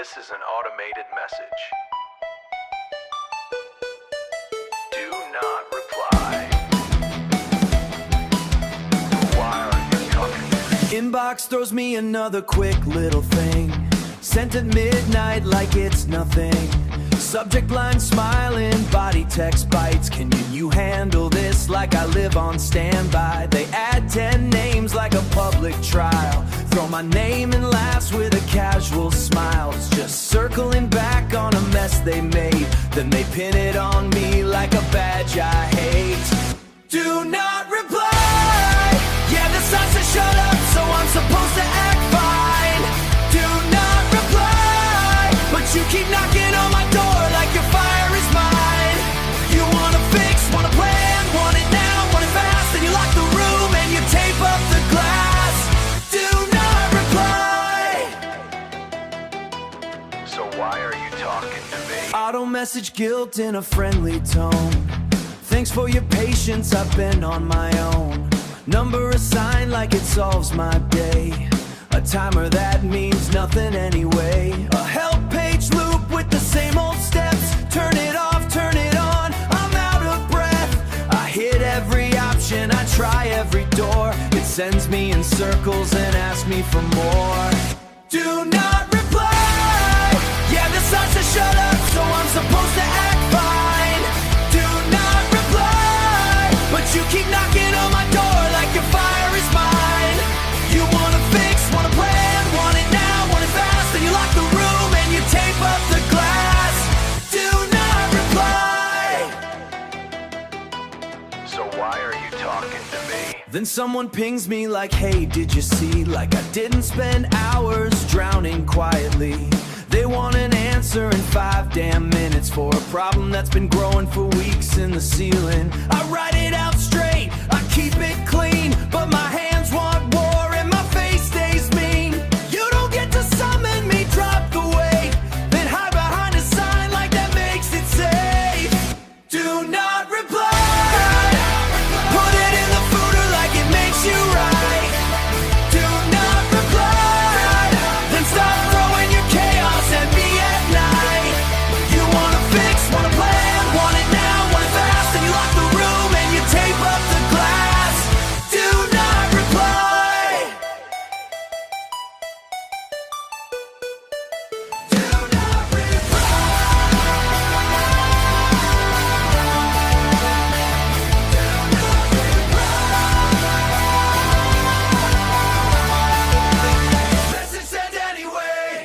This is an automated message. Do not reply. Why are you talking to me? Inbox throws me another quick little thing, sent at midnight like it's nothing. Subject line smiling, body text bites. Can you handle this like I live on standby? They add 10 names like a public trial, throw my name in last with a casual smile. It's just circling back on a mess they made, then they pin it on me like a badge I hate. Do not reply. Yeah, the sign says shut up, so I'm supposed to act fine. Do not reply, but you keep knocking on my door like your fire is mine. You wanna fix, wanna plan, want it now, want it fast, and you lock the room and you tape up the glass. Do not reply. So why are you talking to me? Auto message guilt in a friendly tone. Thanks for your patience, I've been on my own. Number assigned like it solves my day. A timer that means nothing anyway. A help page loop with the same old steps. Turn it off, turn it on, I'm out of breath. I hit every option, I try every door. It sends me in circles and asks me for more. Do not reply. Yeah, the sign says shut up, so I'm supposed to act fine. Do not reply, but you keep knocking on my door like your fire is mine. You wanna fix, wanna plan, want it now, want it fast, and you lock the room and you tape up the glass. Do not reply. So why are you talking to me? Then someone pings me like, hey, did you see? Like I didn't spend hours drowning quietly. They want an answer in 5 damn minutes for a problem that's been growing for weeks in the ceiling. I write it out straight, I keep it